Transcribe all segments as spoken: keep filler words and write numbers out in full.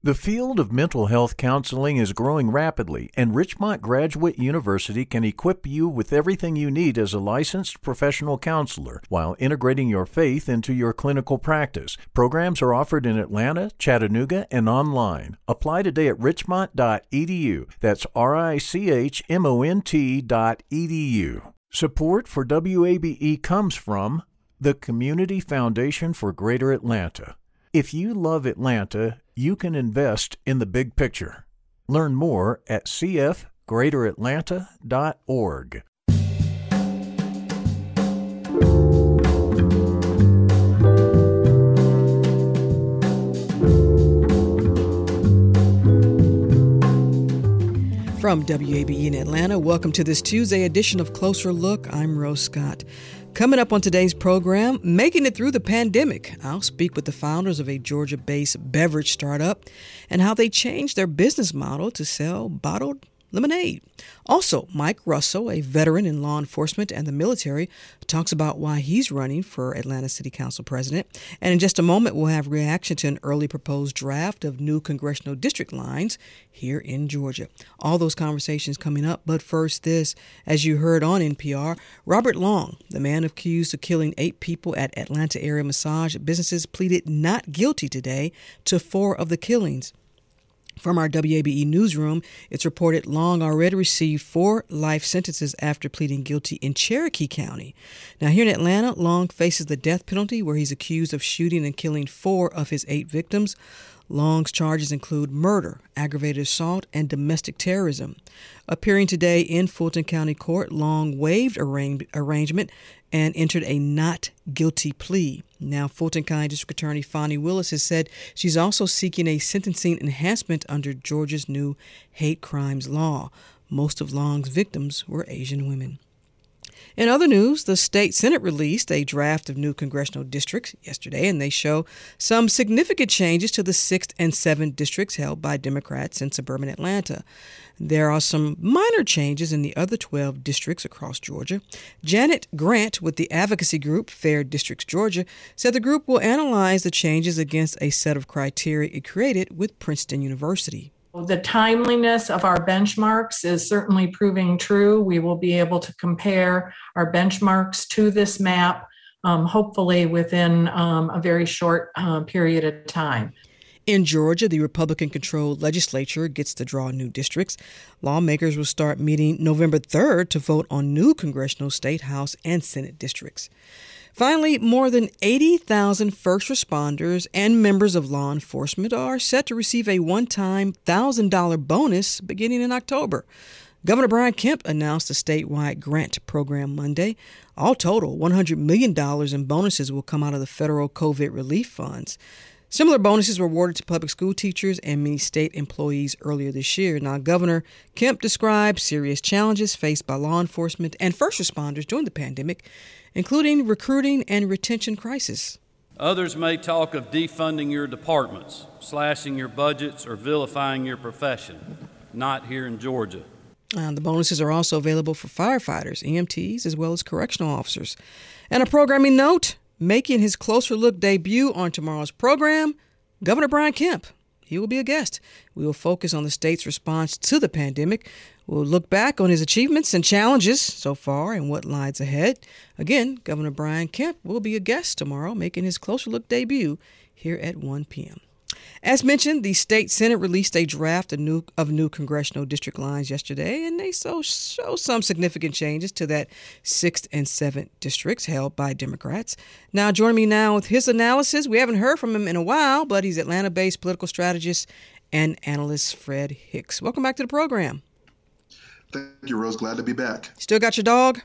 The field of mental health counseling is growing rapidly, and Richmont Graduate University can equip you with everything you need as a licensed professional counselor while integrating your faith into your clinical practice. Programs are offered in Atlanta, Chattanooga, and online. Apply today at richmont dot e d u. That's R I C H M O N T dot E D U. Support for W A B E comes from the Community Foundation for Greater Atlanta. If you love Atlanta, you can invest in the big picture. Learn more at c f greater atlanta dot org. From W A B E in Atlanta, welcome to this Tuesday edition of Closer Look. I'm Rose Scott. Coming up on today's program, making it through the pandemic. I'll speak with the founders of a Georgia-based beverage startup and how they changed their business model to sell bottled lemonade. Also, Mike Russell, a veteran in law enforcement and the military, talks about why he's running for Atlanta City Council president. And in just a moment, we'll have reaction to an early proposed draft of new congressional district lines here in Georgia. All those conversations coming up. But first, this, as you heard on N P R, Robert Long, the man accused of killing eight people at Atlanta area massage businesses, pleaded not guilty today to four of the killings. From our W A B E newsroom, it's reported Long already received four life sentences after pleading guilty in Cherokee County. Now, here in Atlanta, Long faces the death penalty, where he's accused of shooting and killing four of his eight victims. Long's charges include murder, aggravated assault, and domestic terrorism. Appearing today in Fulton County Court, Long waived arra- arrangement and entered a not guilty plea. Now, Fulton County District Attorney Fani Willis has said she's also seeking a sentencing enhancement under Georgia's new hate crimes law. Most of Long's victims were Asian women. In other news, the state Senate released a draft of new congressional districts yesterday, and they show some significant changes to the sixth and seventh districts held by Democrats in suburban Atlanta. There are some minor changes in the other twelve districts across Georgia. Janet Grant with the advocacy group Fair Districts Georgia said the group will analyze the changes against a set of criteria it created with Princeton University. The timeliness of our benchmarks is certainly proving true. We will be able to compare our benchmarks to this map, um, hopefully within um, a very short uh, period of time. In Georgia, the Republican-controlled legislature gets to draw new districts. Lawmakers will start meeting November third to vote on new congressional state, House, and Senate districts. Finally, more than eighty thousand first responders and members of law enforcement are set to receive a one-time one thousand dollars bonus beginning in October. Governor Brian Kemp announced a statewide grant program Monday. All total, one hundred million dollars in bonuses will come out of the federal COVID relief funds. Similar bonuses were awarded to public school teachers and many state employees earlier this year. Now, Governor Kemp described serious challenges faced by law enforcement and first responders during the pandemic, including recruiting and retention crisis. Others may talk of defunding your departments, slashing your budgets, or vilifying your profession. Not here in Georgia. Uh, the bonuses are also available for firefighters, E M Ts, as well as correctional officers. And a programming note, making his Closer Look debut on tomorrow's program, Governor Brian Kemp. He will be a guest. We will focus on the state's response to the pandemic. We'll look back on his achievements and challenges so far and what lies ahead. Again, Governor Brian Kemp will be a guest tomorrow, making his Closer Look debut here at one p.m. As mentioned, the state Senate released a draft of new, of new congressional district lines yesterday, and they so show some significant changes to that sixth and seventh districts held by Democrats. Now, joining me now with his analysis, we haven't heard from him in a while, but he's Atlanta-based political strategist and analyst Fred Hicks. Welcome back to the program. Thank you, Rose. Glad to be back. Still got your dog?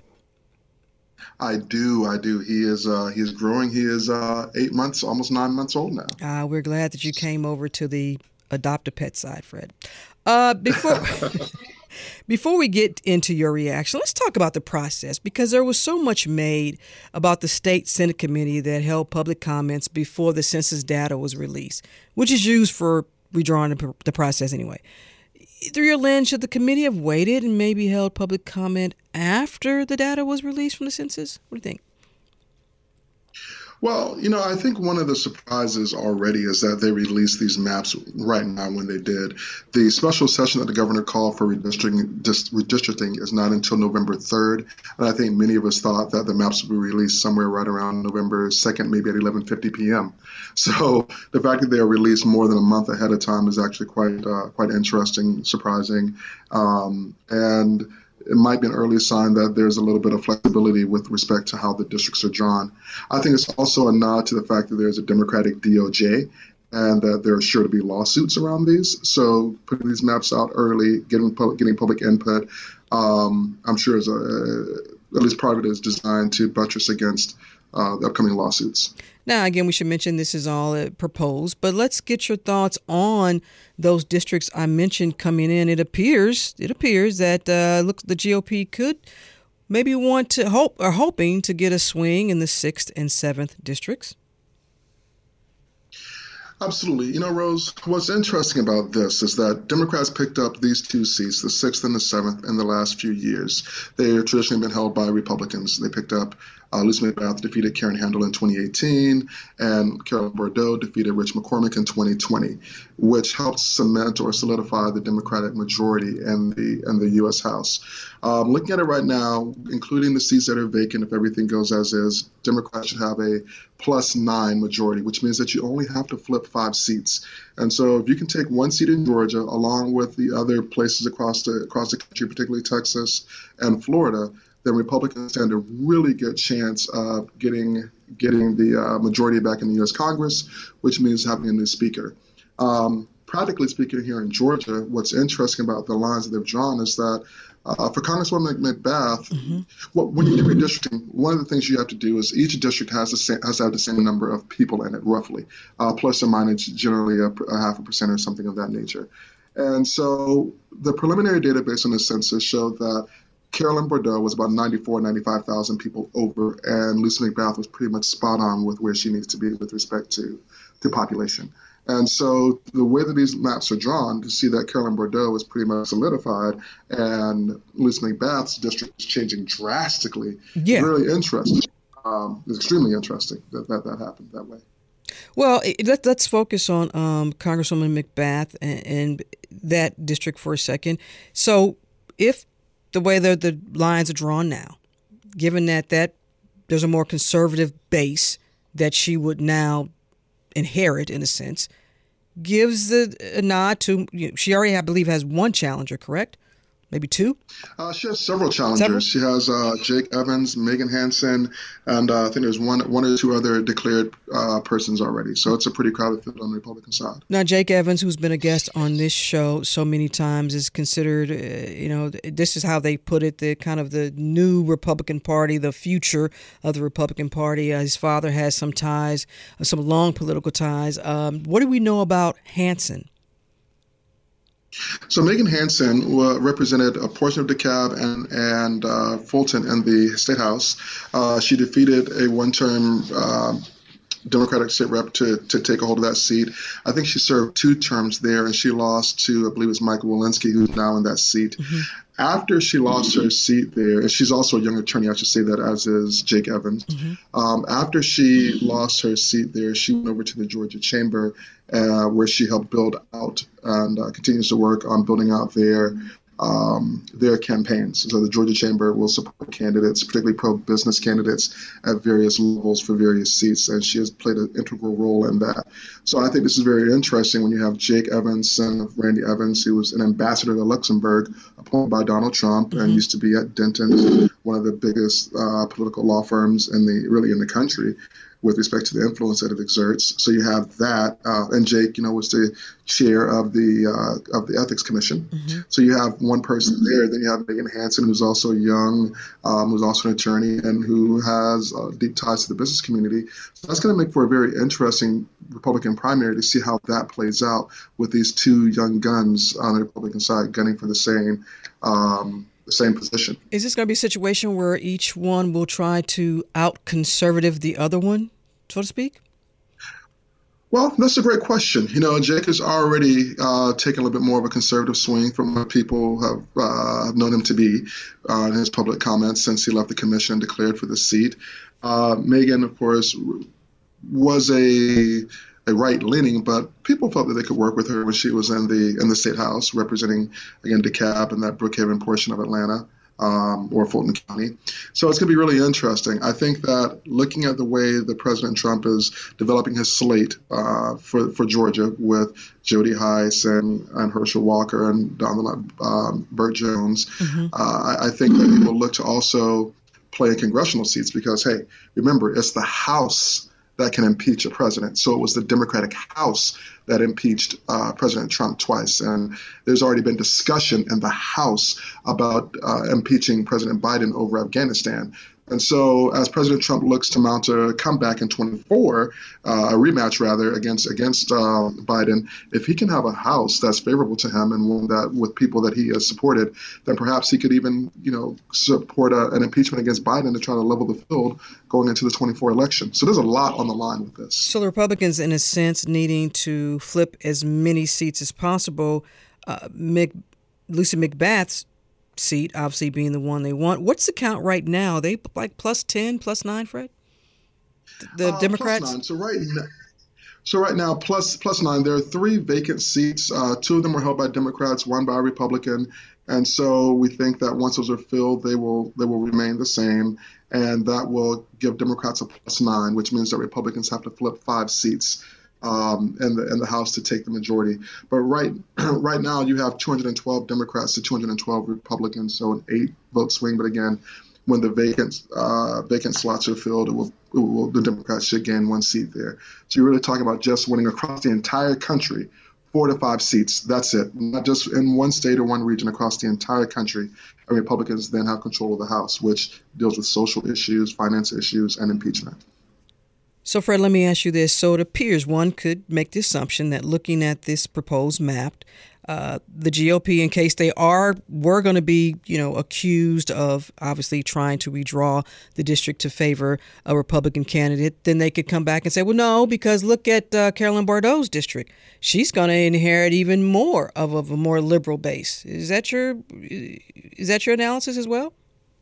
I do. I do. He is uh, he is growing. He is uh, eight months, almost nine months old now. Uh, we're glad that you came over to the adopt a pet side, Fred. Uh, before before we get into your reaction, let's talk about the process, because there was so much made about the state Senate committee that held public comments before the census data was released, which is used for redrawing the, the process anyway. Through your lens, should the committee have waited and maybe held public comment after the data was released from the census? What do you think? Well, you know, I think one of the surprises already is that they released these maps right now when they did. The special session that the governor called for redistricting, dis, redistricting is not until November third. And I think many of us thought that the maps would be released somewhere right around November second, maybe at eleven fifty p.m. So the fact that they are released more than a month ahead of time is actually quite, uh, quite interesting, surprising. Um, and it might be an early sign that there's a little bit of flexibility with respect to how the districts are drawn. I think it's also a nod to the fact that there's a Democratic D O J and that there are sure to be lawsuits around these. So putting these maps out early, getting public, getting public input, um, I'm sure is a, at least part of it is designed to buttress against uh, the upcoming lawsuits. Now, again, we should mention this is all uh, proposed, but let's get your thoughts on those districts I mentioned coming in. It appears it appears that uh, looks the G O P could maybe want to hope or hoping to get a swing in the sixth and seventh districts. Absolutely. You know, Rose, what's interesting about this is that Democrats picked up these two seats, the sixth and the seventh, in the last few years. They have traditionally been held by Republicans. They picked up uh, Lucy McBath defeated Karen Handel in twenty eighteen, and Carolyn Bourdeaux defeated Rich McCormick in twenty twenty, which helped cement or solidify the Democratic majority in the in the U S House. Um, looking at it right now, including the seats that are vacant, if everything goes as is, Democrats should have a plus nine majority, which means that you only have to flip five seats. And so if you can take one seat in Georgia, along with the other places across the across the country, particularly Texas and Florida, then Republicans stand a really good chance of getting getting the uh, majority back in the U S Congress, which means having a new speaker. Um, practically speaking, here in Georgia, what's interesting about the lines that they've drawn is that Uh, for Congresswoman McBath, mm-hmm. well, when you do redistricting, one of the things you have to do is each district has, the same, has to have the same number of people in it, roughly, uh, plus or minus generally a, a half a percent or something of that nature. And so the preliminary database on the census showed that Carolyn Bourdeaux was about ninety-four, ninety-five thousand people over, and Lucy McBath was pretty much spot on with where she needs to be with respect to, to population. And so the way that these maps are drawn, to see that Carolyn Bourdeaux is pretty much solidified and Lucy McBath's district is changing drastically, yeah. really interesting. Um, it's extremely interesting that, that that happened that way. Well, let, let's focus on um, Congresswoman McBath and, and that district for a second. So if the way the, the lines are drawn now, given that, that there's a more conservative base that she would now inherit, in a sense, gives the a nod to, you know, she already, I believe, has one challenger, correct? Maybe two? Uh, she has several challengers. Several? She has uh, Jake Evans, Megan Hansen, and uh, I think there's one one or two other declared uh, persons already. So it's a pretty crowded field on the Republican side. Now, Jake Evans, who's been a guest on this show so many times, is considered, uh, you know, this is how they put it, the kind of the new Republican Party, the future of the Republican Party. Uh, his father has some ties, uh, some long political ties. Um, what do we know about Hansen? So Megan Hansen uh, represented a portion of DeKalb and and uh, Fulton in the State House. Uh, she defeated a one-term uh, Democratic state rep to to take a hold of that seat. I think she served two terms there, and she lost to, I believe it was Michael Walensky, who's now in that seat. Mm-hmm. After she lost her seat there, and she's also a young attorney, I should say that, as is Jake Evans. Mm-hmm. Um, after she lost her seat there, she went over to the Georgia Chamber, uh, where she helped build out and uh, continues to work on building out their um, their campaigns. So the Georgia Chamber will support candidates, particularly pro-business candidates, at various levels for various seats, and she has played an integral role in that. So I think this is very interesting when you have Jake Evans, son of Randy Evans, who was an ambassador to Luxembourg, appointed by Donald Trump, mm-hmm. and used to be at Denton, one of the biggest uh, political law firms in the really in the country, with respect to the influence that it exerts. So you have that, uh, and Jake, you know, was the chair of the uh, of the Ethics Commission. Mm-hmm. So you have one person there. Then you have Megan Hansen, who's also young, um, who's also an attorney, and who has uh, deep ties to the business community. So that's going to make for a very interesting Republican primary to see how that plays out with these two young guns on the Republican side gunning for the same um, the same position. Is this going to be a situation where each one will try to out-conservative the other one, so to speak? Well, that's a great question. You know, Jake has already uh, taken a little bit more of a conservative swing from what people have uh, known him to be uh, in his public comments since he left the commission and declared for the seat. Uh, Megan, of course, was a a right leaning, but people felt that they could work with her when she was in the in the state house representing again DeKalb and that Brookhaven portion of Atlanta. Um, or Fulton County. So it's going to be really interesting. I think that looking at the way that President Trump is developing his slate uh, for, for Georgia with Jody Hice and, and Herschel Walker and Donald um, Burt Jones, mm-hmm. uh, I, I think that he will look to also play in congressional seats because, hey, remember, it's the House that can impeach a president. So it was the Democratic House that impeached uh, President Trump twice. And there's already been discussion in the House about uh, impeaching President Biden over Afghanistan. And so as President Trump looks to mount a comeback in twenty-four, uh, a rematch rather, against against uh, Biden, if he can have a House that's favorable to him and one that with people that he has supported, then perhaps he could even, you know, support a, an impeachment against Biden to try to level the field going into the twenty-four election. So there's a lot on the line with this. So the Republicans, in a sense, needing to flip as many seats as possible. Uh, Mc, Lucy McBath's seat, obviously being the one they want. What's the count right now? Are they like plus ten, plus nine, Fred? The uh, Democrats? Plus nine. So right now, so right now, plus plus nine. There are three vacant seats. Uh, two of them were held by Democrats, one by a Republican. And so we think that once those are filled, they will they will remain the same. And that will give Democrats a plus nine, which means that Republicans have to flip five seats um, in the in the House to take the majority. But right right now you have two hundred twelve Democrats to two hundred twelve Republicans, so an eight vote swing. But again, when the vacant uh, vacant slots are filled, it will, it will the Democrats should gain one seat there. So you're really talking about just winning across the entire country, four to five seats. That's it. Not just in one state or one region, across the entire country. And Republicans then have control of the House, which deals with social issues, finance issues, and impeachment. So, Fred, let me ask you this. So it appears one could make the assumption that looking at this proposed map, uh, the G O P, in case they are were going to be, you know, accused of obviously trying to redraw the district to favor a Republican candidate, then they could come back and say, well, no, because look at uh, Carolyn Bourdeaux's district. She's going to inherit even more of, of a more liberal base. Is that your is that your analysis as well?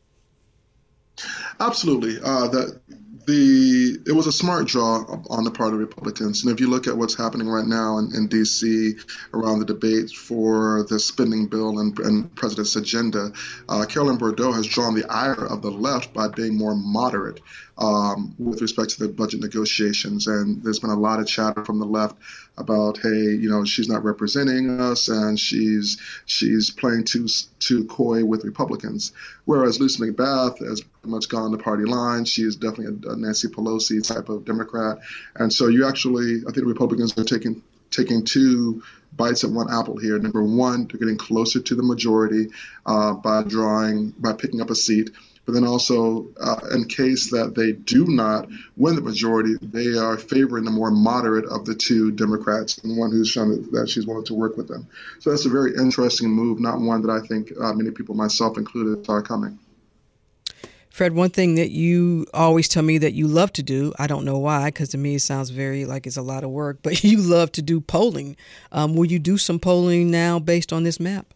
Absolutely. Uh, that. The it was a smart draw on the part of Republicans. And if you look at what's happening right now in, in D C around the debate for the spending bill and, and president's agenda, uh, Carolyn Bourdeaux has drawn the ire of the left by being more moderate um, with respect to the budget negotiations. And there's been a lot of chatter from the left about, hey, you know, she's not representing us and she's she's playing too too coy with Republicans. Whereas Lucy McBath has pretty much gone the party line. She is definitely a, a Nancy Pelosi type of Democrat. And so you actually, I think the Republicans are taking taking two bites at one apple here. Number one, they're getting closer to the majority uh, by drawing, by picking up a seat. But then also, uh, in case that they do not win the majority, they are favoring the more moderate of the two Democrats, and one who's shown that, that she's willing to work with them. So that's a very interesting move, not one that I think uh, many people, myself included, saw coming. Fred, one thing that you always tell me that you love to do, I don't know why, because to me it sounds very like it's a lot of work, but you love to do polling. Um, will you do some polling now based on this map?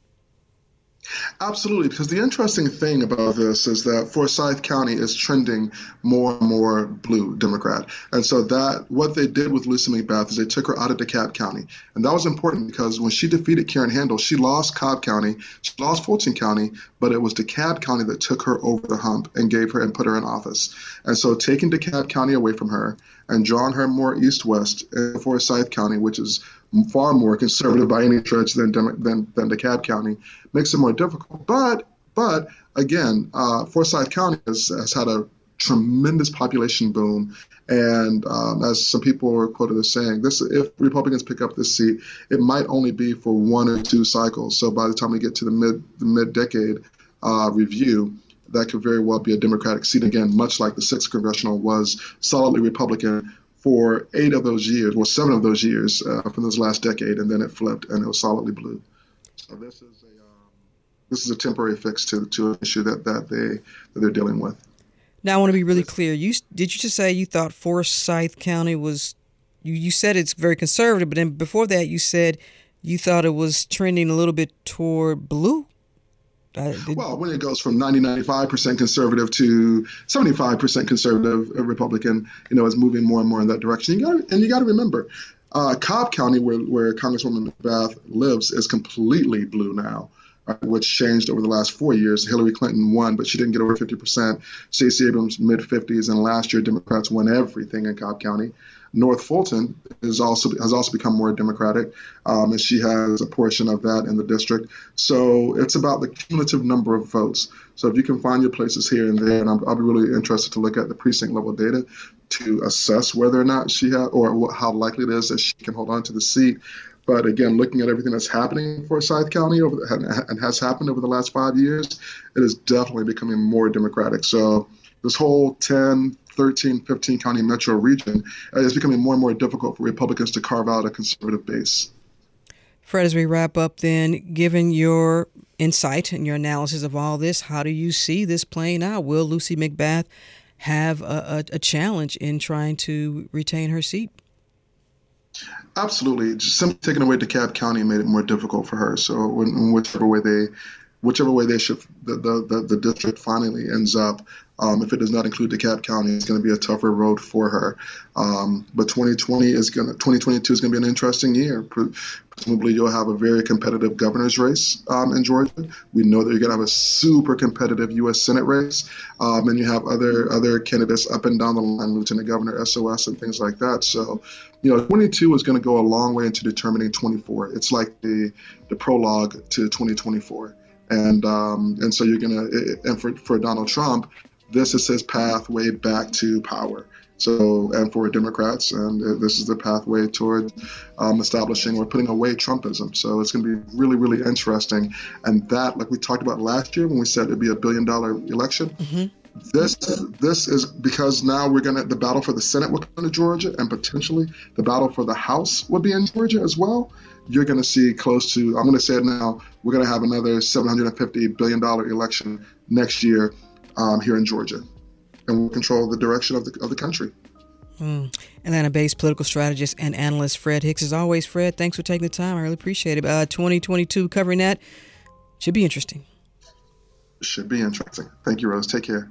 Absolutely, because the interesting thing about this is that Forsyth County is trending more and more blue Democrat. And so that what they did with Lucy McBath is they took her out of DeKalb County. And that was important because when she defeated Karen Handel, she lost Cobb County, she lost Fulton County, but it was DeKalb County that took her over the hump and gave her and put her in office. And so taking DeKalb County away from her and drawing her more east-west in Forsyth County, which is far more conservative by any stretch than than, than DeKalb County, makes it more difficult. But but again, uh, Forsyth County has, has had a tremendous population boom, and um, as some people are quoted as saying, this if Republicans pick up this seat, it might only be for one or two cycles. So by the time we get to the mid the mid-decade uh, review, that could very well be a Democratic seat again, much like the sixth congressional was solidly Republican for eight of those years, well, seven of those years uh, from this last decade, and then it flipped and it was solidly blue. So this is a um, this is a temporary fix to to an issue that that they that they're dealing with. Now, I want to be really clear. You did you just say you thought Forsyth County was? You you said it's very conservative, but then before that, you said you thought it was trending a little bit toward blue. Uh, did... Well, when it goes from ninety, ninety-five percent conservative to seventy-five percent conservative Republican, you know, it's moving more and more in that direction. You got, and you got to remember, uh, Cobb County, where, where Congresswoman McBath lives, is completely blue now, right, which changed over the last four years. Hillary Clinton won, but she didn't get over fifty percent. Stacey Abrams, mid fifties, and last year Democrats won everything in Cobb County. North Fulton is also has also become more Democratic, um, and she has a portion of that in the district. So it's about the cumulative number of votes. So if you can find your places here and there, and I'm, I'll be really interested to look at the precinct level data to assess whether or not she has, or what, how likely it is that she can hold on to the seat. But again, looking at everything that's happening in Forsyth County over the, and has happened over the last five years, it is definitely becoming more Democratic. So this whole ten, thirteen, fifteen county metro region is becoming more and more difficult for Republicans to carve out a conservative base. Fred, as we wrap up then, given your insight and your analysis of all this, how do you see this playing out? Will Lucy McBath have a, a, a challenge in trying to retain her seat? Absolutely. Just simply taking away DeKalb County made it more difficult for her. So when, in whichever way they whichever way they should, the, the, the, the district finally ends up, um, if it does not include DeKalb County, it's going to be a tougher road for her. Um, but twenty twenty is going to, twenty twenty-two is going to be an interesting year. Presumably, you'll have a very competitive governor's race um, in Georgia. We know that you're going to have a super competitive U S Senate race, um, and you have other other candidates up and down the line, Lieutenant Governor S O S and things like that. So, you know, twenty-two is going to go a long way into determining twenty-four. It's like the the prologue to twenty twenty-four. And um, and so you're going to, and for, for Donald Trump, this is his pathway back to power. So, and for Democrats, and this is the pathway toward um, establishing or putting away Trumpism. So it's going to be really, really interesting. And that, like we talked about last year when we said it'd be a billion dollar election, mm-hmm. This this is because now we're going to, the battle for the Senate will come to Georgia, and potentially the battle for the House will be in Georgia as well. You're going to see close to, I'm going to say it now, we're going to have another seven hundred fifty billion dollars election next year um, here in Georgia. And we'll control the direction of the of the country. Mm. Atlanta-based political strategist and analyst Fred Hicks. As always, Fred, thanks for taking the time. I really appreciate it. Uh, twenty twenty-two, covering that should be interesting. Should be interesting. Thank you, Rose. Take care.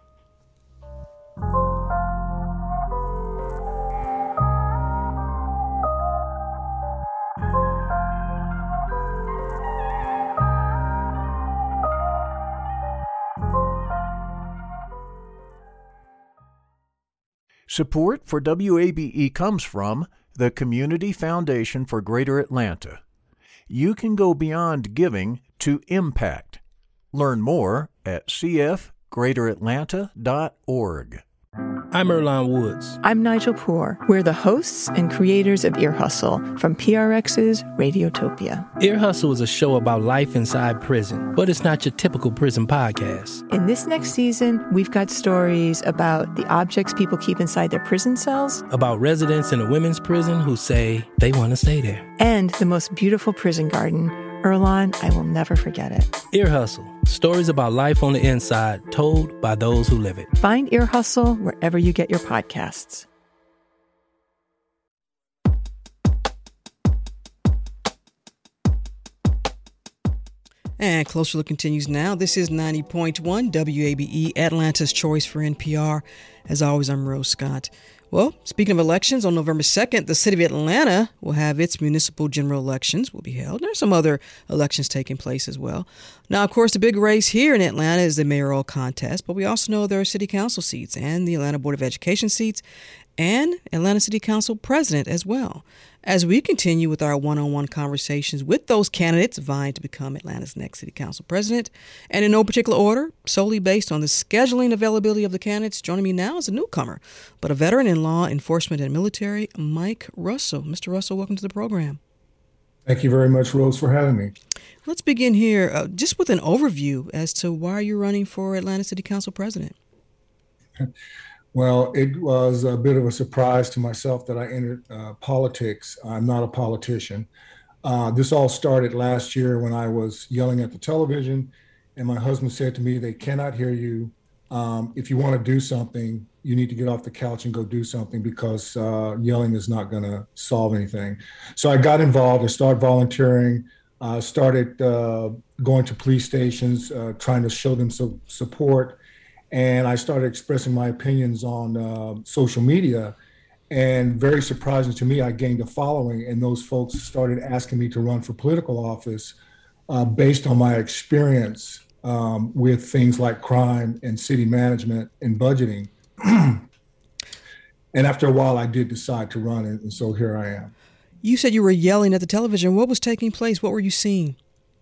Support for W A B E comes from the Community Foundation for Greater Atlanta. You can go beyond giving to impact. Learn more at c f greater atlanta dot org. I'm Earlonne Woods. I'm Nigel Poor. We're the hosts and creators of Ear Hustle from P R X's Radiotopia. Ear Hustle is a show about life inside prison, but it's not your typical prison podcast. In this next season, we've got stories about the objects people keep inside their prison cells, about residents in a women's prison who say they want to stay there, and the most beautiful prison garden. Earlonne, I will never forget it. Ear Hustle. Stories about life on the inside, told by those who live it. Find Ear Hustle wherever you get your podcasts. And Closer Look continues now. This is ninety point one W A B E, Atlanta's choice for N P R. As always, I'm Rose Scott. Well, speaking of elections, on November second, the city of Atlanta will have its municipal general elections will be held. There's some other elections taking place as well. Now, of course, the big race here in Atlanta is the mayoral contest, but we also know there are city council seats and the Atlanta Board of Education seats and Atlanta City Council president as well. As we continue with our one-on-one conversations with those candidates vying to become Atlanta's next city council president, and in no particular order, solely based on the scheduling availability of the candidates, joining me now is a newcomer, but a veteran in law enforcement and military, Mike Russell. Mister Russell, welcome to the program. Thank you very much, Rose, for having me. Let's begin here uh, just with an overview as to why you're running for Atlanta City Council president. Well, it was a bit of a surprise to myself that I entered uh, politics. I'm not a politician. Uh, this all started last year when I was yelling at the television, and my husband said to me, "They cannot hear you. Um, if you want to do something, you need to get off the couch and go do something, because uh, yelling is not going to solve anything." So I got involved. I started volunteering uh, started uh, going to police stations, uh, trying to show them some support. And I started expressing my opinions on uh, social media. And very surprising to me, I gained a following, and those folks started asking me to run for political office uh, based on my experience um, with things like crime and city management and budgeting. And after a while, I did decide to run, and, and so here I am. You said you were yelling at the television. What was taking place? What were you seeing?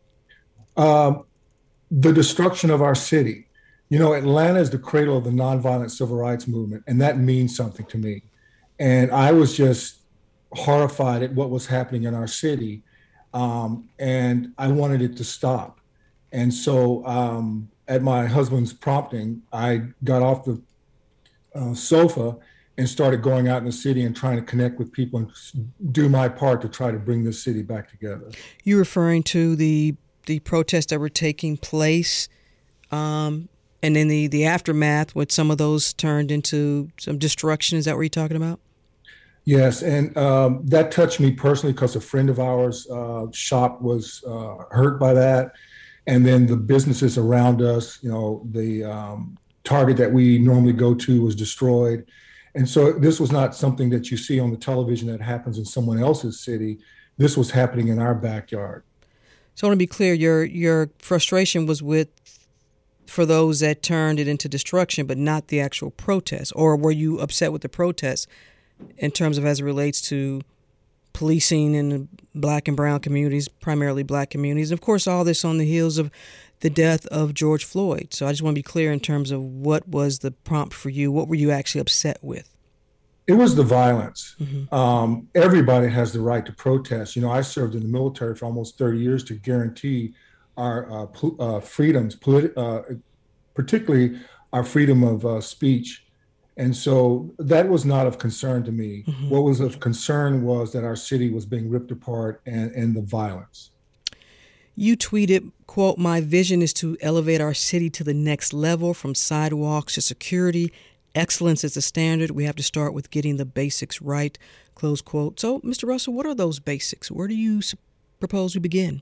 Um, the destruction of our city. You know, Atlanta is the cradle of the nonviolent civil rights movement, and that means something to me. And I was just horrified at what was happening in our city. Um, and I wanted it to stop. And so um, at my husband's prompting, I got off the uh, sofa and started going out in the city and trying to connect with people and do my part to try to bring this city back together. You're referring to the the protests that were taking place um, and then the, the aftermath, with some of those turned into some destruction. Is that what you're talking about? Yes, and um, that touched me personally because a friend of ours' uh, shop was uh, hurt by that. And then the businesses around us, you know, the um, Target that we normally go to was destroyed. And so this was not something that you see on the television that happens in someone else's city. This was happening in our backyard. So I want to be clear, your your frustration was with, for those that turned it into destruction, but not the actual protest. Or were you upset with the protests in terms of as it relates to policing in the black and brown communities, primarily black communities? And of course, all this on the heels of the death of George Floyd. So I just want to be clear in terms of what was the prompt for you. What were you actually upset with? It was the violence. Mm-hmm. Um, everybody has the right to protest. You know, I served in the military for almost thirty years to guarantee our uh, pol- uh, freedoms, politi- uh, particularly our freedom of uh, speech. And so that was not of concern to me. Mm-hmm. What was of concern was that our city was being ripped apart and, and the violence. You tweeted, quote, "My vision is to elevate our city to the next level, from sidewalks to security. Excellence is the standard. We have to start with getting the basics right," close quote. So, Mister Russell, what are those basics? Where do you propose we begin?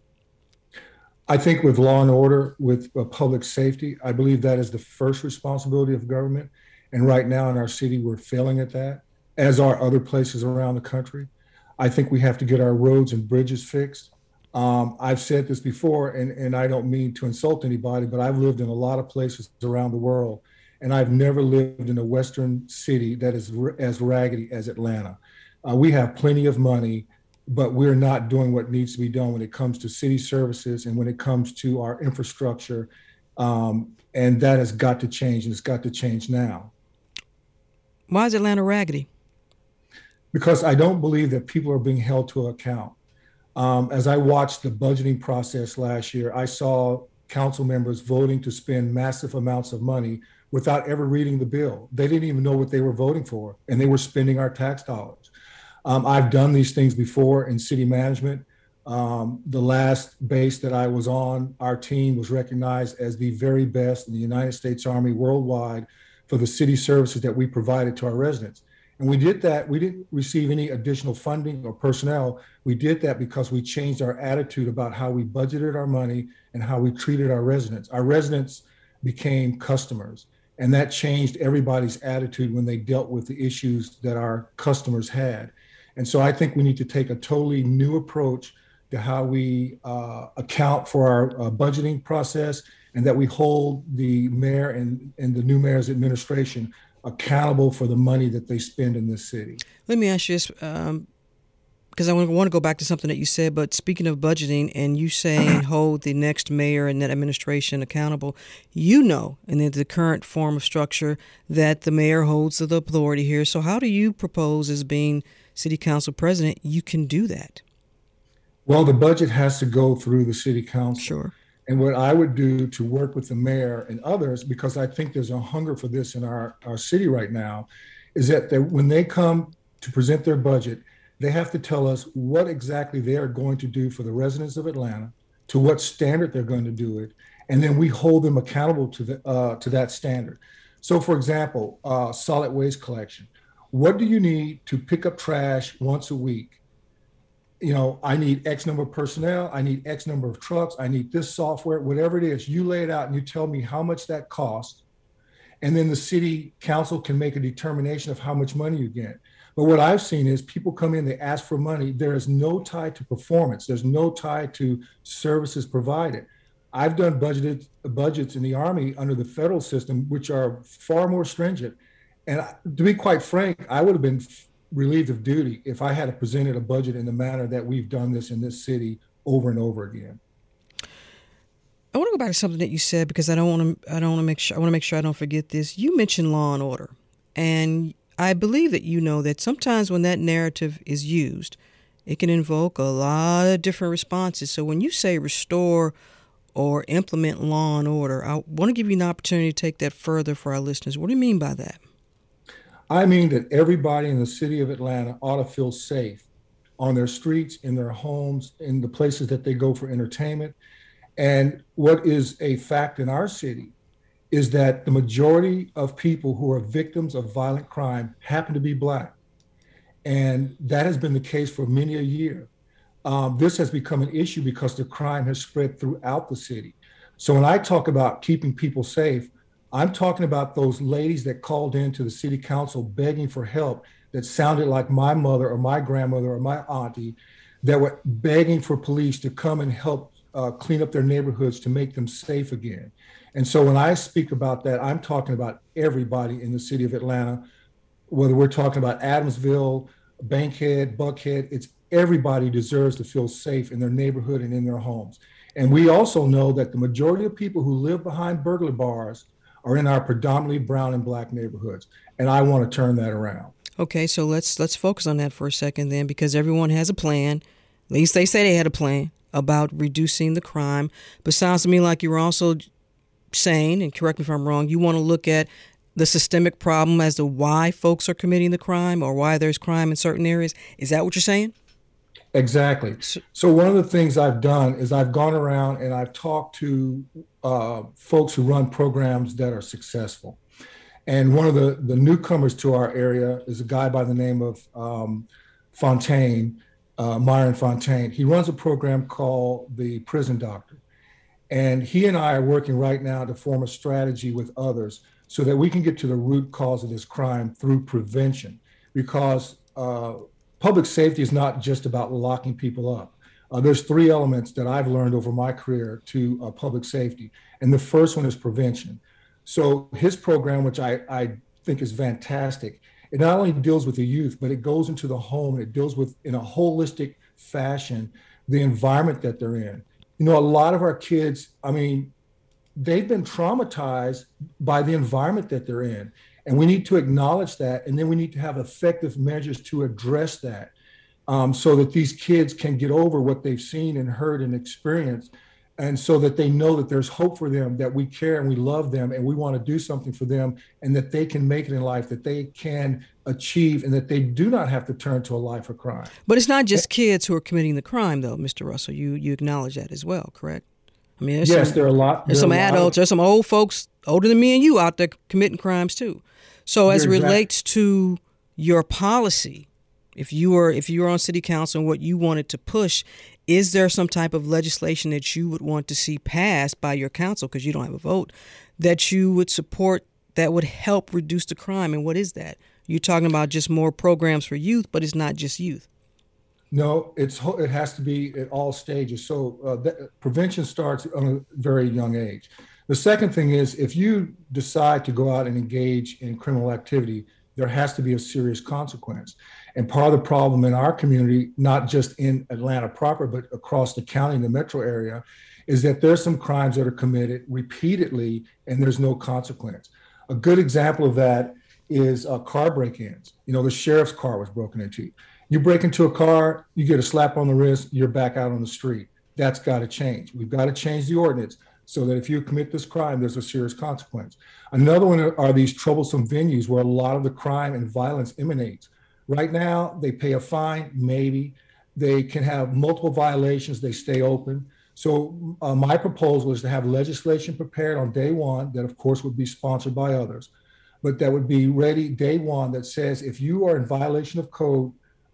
I think with law and order, with uh, public safety, I believe that is the first responsibility of government. And right now in our city, we're failing at that, as are other places around the country. I think we have to get our roads and bridges fixed. Um, I've said this before, and, and I don't mean to insult anybody, but I've lived in a lot of places around the world, and I've never lived in a Western city that is r- as raggedy as Atlanta. Uh, we have plenty of money, but we're not doing what needs to be done when it comes to city services and when it comes to our infrastructure. Um, and that has got to change, and it's got to change now. Why is Atlanta raggedy? Because I don't believe that people are being held to account. Um, as I watched the budgeting process last year, I saw council members voting to spend massive amounts of money without ever reading the bill. They didn't even know what they were voting for, and they were spending our tax dollars. Um, I've done these things before in city management. Um, the last base that I was on, our team was recognized as the very best in the United States Army worldwide for the city services that we provided to our residents. And we did that. We didn't receive any additional funding or personnel. We did that because we changed our attitude about how we budgeted our money and how we treated our residents. Our residents became customers, and that changed everybody's attitude when they dealt with the issues that our customers had. And so I think we need to take a totally new approach to how we uh, account for our uh, budgeting process, and that we hold the mayor and, and the new mayor's administration accountable for the money that they spend in this city. Let me ask you this, um, because I want to go back to something that you said, but speaking of budgeting and you saying hold the next mayor and that administration accountable, you know, in the current form of structure, that the mayor holds the authority here. So how do you propose, as being city council president, you can do that? Well, the budget has to go through the city council. Sure. And what I would do to work with the mayor and others, because I think there's a hunger for this in our, our city right now, is that they, when they come to present their budget, they have to tell us what exactly they are going to do for the residents of Atlanta, to what standard they're going to do it, and then we hold them accountable to the uh, to that standard. So, for example, uh, solid waste collection. What do you need to pick up trash once a week? you know, I need X number of personnel, I need X number of trucks, I need this software, whatever it is, you lay it out and you tell me how much that costs. And then the city council can make a determination of how much money you get. But what I've seen is people come in, they ask for money. There is no tie to performance. There's no tie to services provided. I've done budgeted budgets in the Army under the federal system, which are far more stringent. And to be quite frank, I would have been relieved of duty if I had presented a budget in the manner that we've done this in this city over and over again. I want to go back to something that you said, because I don't want to. I don't want to make sure. I want to make sure I don't forget this. You mentioned law and order, and I believe that you know that sometimes when that narrative is used, it can invoke a lot of different responses. So when you say restore or implement law and order, I want to give you an opportunity to take that further for our listeners. What do you mean by that? I mean that everybody in the city of Atlanta ought to feel safe on their streets, in their homes, in the places that they go for entertainment. And what is a fact in our city is that the majority of people who are victims of violent crime happen to be Black. And that has been the case for many a year. Um, this has become an issue because the crime has spread throughout the city. So when I talk about keeping people safe, I'm talking about those ladies that called into the city council begging for help that sounded like my mother or my grandmother or my auntie, that were begging for police to come and help uh, clean up their neighborhoods to make them safe again. And so when I speak about that, I'm talking about everybody in the city of Atlanta, whether we're talking about Adamsville, Bankhead, Buckhead, it's everybody deserves to feel safe in their neighborhood and in their homes. And we also know that the majority of people who live behind burglar bars are in our predominantly brown and Black neighborhoods. And I want to turn that around. Okay, so let's let's focus on that for a second then, because everyone has a plan. At least they say they had a plan about reducing the crime. But sounds to me like you're also saying, and correct me if I'm wrong, you want to look at the systemic problem as to why folks are committing the crime or why there's crime in certain areas. Is that what you're saying? Exactly. So one of the things I've done is I've gone around and I've talked to uh, folks who run programs that are successful. And one of the, the newcomers to our area is a guy by the name of um, Fontaine, uh, Myron Fontaine. He runs a program called the Prison Doctor. And he and I are working right now to form a strategy with others so that we can get to the root cause of this crime through prevention. Because uh, public safety is not just about locking people up. Uh, there's three elements that I've learned over my career to uh, public safety. And the first one is prevention. So his program, which I, I think is fantastic, it not only deals with the youth, but it goes into the home and it deals with, in a holistic fashion, the environment that they're in. You know, a lot of our kids, I mean, they've been traumatized by the environment that they're in. And we need to acknowledge that. And then we need to have effective measures to address that um, so that these kids can get over what they've seen and heard and experienced. And so that they know that there's hope for them, that we care and we love them and we want to do something for them, and that they can make it in life, that they can achieve, and that they do not have to turn to a life of crime. But it's not just kids who are committing the crime, though, Mister Russell. You you acknowledge that as well, correct? I mean, there's yes, some, there are a lot. There's some adults, of, there's some old folks older than me and you out there committing crimes too. So as it relates exactly. to your policy, if you were if you were on city council and what you wanted to push, is there some type of legislation that you would want to see passed by your council, because you don't have a vote, that you would support that would help reduce the crime? And what is that? You're talking about just more programs for youth, but it's not just youth. No, it's it has to be at all stages. So uh, that, prevention starts on a very young age. The second thing is, if you decide to go out and engage in criminal activity, there has to be a serious consequence. And part of the problem in our community, not just in Atlanta proper, but across the county and the metro area, is that there's some crimes that are committed repeatedly and there's no consequence. A good example of that is uh, car break-ins. You know, the sheriff's car was broken into. You break into a car, you get a slap on the wrist, you're back out on the street. That's got to change. We've got to change the ordinance so that if you commit this crime, there's a serious consequence. Another one are these troublesome venues where a lot of the crime and violence emanates. Right now, they pay a fine, maybe. They can have multiple violations, they stay open. So uh, my proposal is to have legislation prepared on day one that, of course, would be sponsored by others, but that would be ready day one that says if you are in violation of code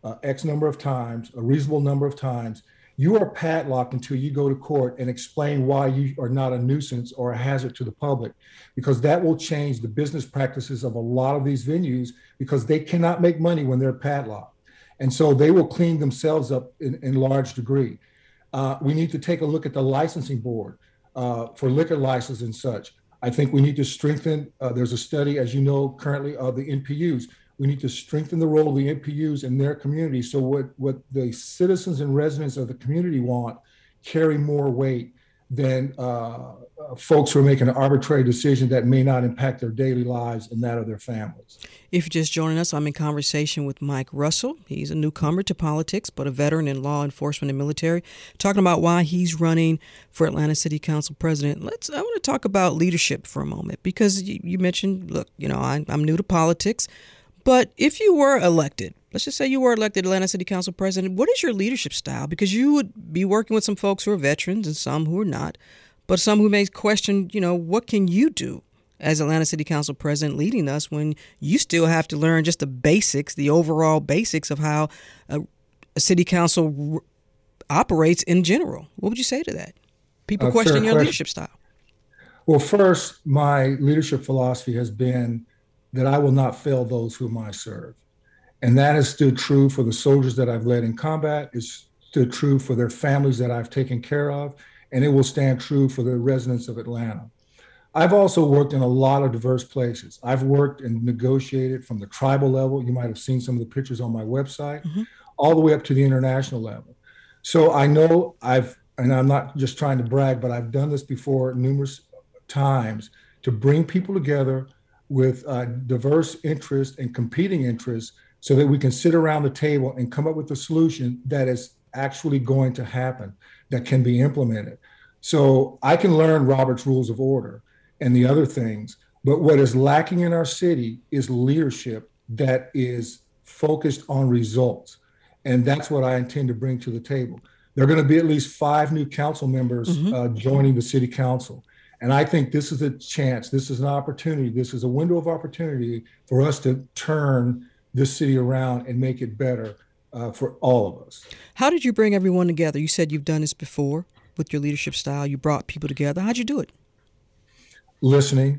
uh, X number of times, a reasonable number of times, you are padlocked until you go to court and explain why you are not a nuisance or a hazard to the public, because that will change the business practices of a lot of these venues, because they cannot make money when they're padlocked. And so they will clean themselves up in, in large degree. Uh, we need to take a look at the licensing board uh, for liquor license and such. I think we need to strengthen, uh, there's a study, as you know, currently of the N P Us. We need to strengthen the role of the N P Us in their community. So what, what the citizens and residents of the community want carry more weight than uh, folks who are making an arbitrary decision that may not impact their daily lives and that of their families. If you're just joining us, I'm in conversation with Mike Russell. He's a newcomer to politics, but a veteran in law enforcement and military, talking about why he's running for Atlanta City Council president. Let's. I want to talk about leadership for a moment, because you, you mentioned, look, you know, I, I'm new to politics, but if you were elected, let's just say you were elected Atlanta City Council president, what is your leadership style? Because you would be working with some folks who are veterans and some who are not, but some who may question, you know, what can you do as Atlanta City Council president leading us when you still have to learn just the basics, the overall basics of how a, a city council r- operates in general? What would you say to that? People Uh, question fair your question. leadership style. Well, first, my leadership philosophy has been that I will not fail those whom I serve. And that has stood true for the soldiers that I've led in combat. It's stood true for their families that I've taken care of. And it will stand true for the residents of Atlanta. I've also worked in a lot of diverse places. I've worked and negotiated from the tribal level. You might have seen some of the pictures on my website, mm-hmm. all the way up to the international level. So I know I've, and I'm not just trying to brag, but I've done this before numerous times to bring people together with uh, diverse interests and competing interests so that we can sit around the table and come up with a solution that is actually going to happen, that can be implemented. So I can learn Robert's Rules of Order and the other things, but what is lacking in our city is leadership that is focused on results. And that's what I intend to bring to the table. There are going to be at least five new council members mm-hmm. uh, joining the city council. And I think this is a chance, this is an opportunity, this is a window of opportunity for us to turn this city around and make it better uh, for all of us. How did you bring everyone together? You said you've done this before with your leadership style. You brought people together. How'd you do it? Listening,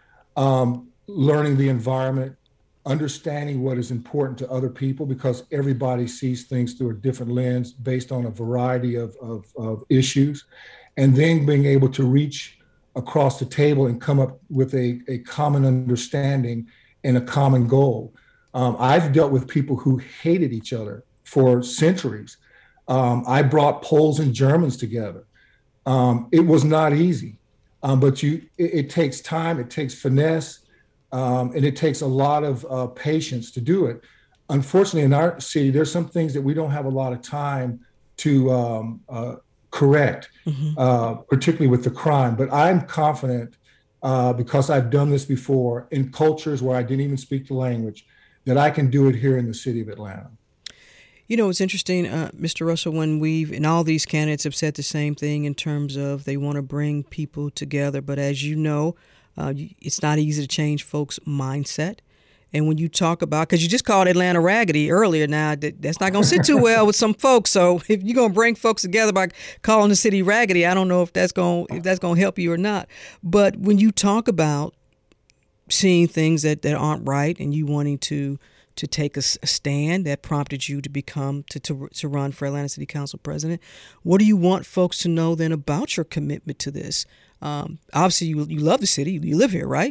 um, learning the environment, understanding what is important to other people, because everybody sees things through a different lens based on a variety of, of, of issues, and then being able to reach across the table and come up with a, a common understanding and a common goal. Um, I've dealt with people who hated each other for centuries. Um, I brought Poles and Germans together. Um, it was not easy, um, but you, it, it takes time, it takes finesse, um, and it takes a lot of uh, patience to do it. Unfortunately, in our city, there's some things that we don't have a lot of time to um, uh, correct, mm-hmm. uh, particularly with the crime. But I'm confident, uh, because I've done this before in cultures where I didn't even speak the language, that I can do it here in the city of Atlanta. You know, it's interesting, uh, Mister Russell, when we've, and all these candidates have said the same thing in terms of they want to bring people together. But as you know, uh, it's not easy to change folks' mindset. And when you talk about, because you just called Atlanta raggedy earlier, now that, that's not going to sit too well with some folks. So if you're going to bring folks together by calling the city raggedy, I don't know if that's going if that's going to help you or not. But when you talk about seeing things that, that aren't right and you wanting to to take a, a stand that prompted you to become to, to to run for Atlanta City Council president, what do you want folks to know then about your commitment to this? Um, obviously, you you love the city, you live here, right?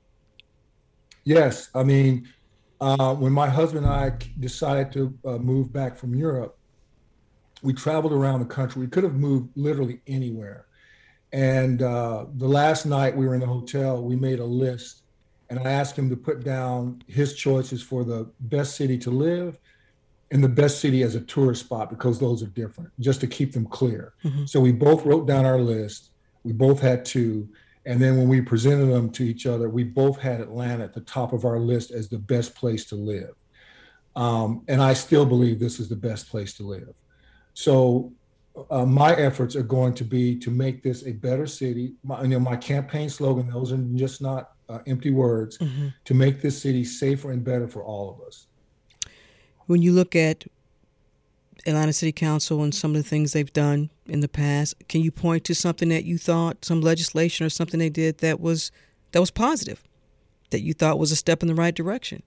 Yes. I mean, uh, when my husband and I decided to uh, move back from Europe, we traveled around the country. We could have moved literally anywhere. And uh, the last night we were in the hotel, we made a list, and I asked him to put down his choices for the best city to live and the best city as a tourist spot, because those are different, just to keep them clear. Mm-hmm. So we both wrote down our list. We both had two. And then when we presented them to each other, we both had Atlanta at the top of our list as the best place to live. Um, and I still believe this is the best place to live. So uh, my efforts are going to be to make this a better city. My, you know, my campaign slogan, those are just not uh, empty words, mm-hmm. to make this city safer and better for all of us. When you look at Atlanta City Council and some of the things they've done in the past. Can you point to something that you thought, some legislation or something they did that was that was positive, that you thought was a step in the right direction?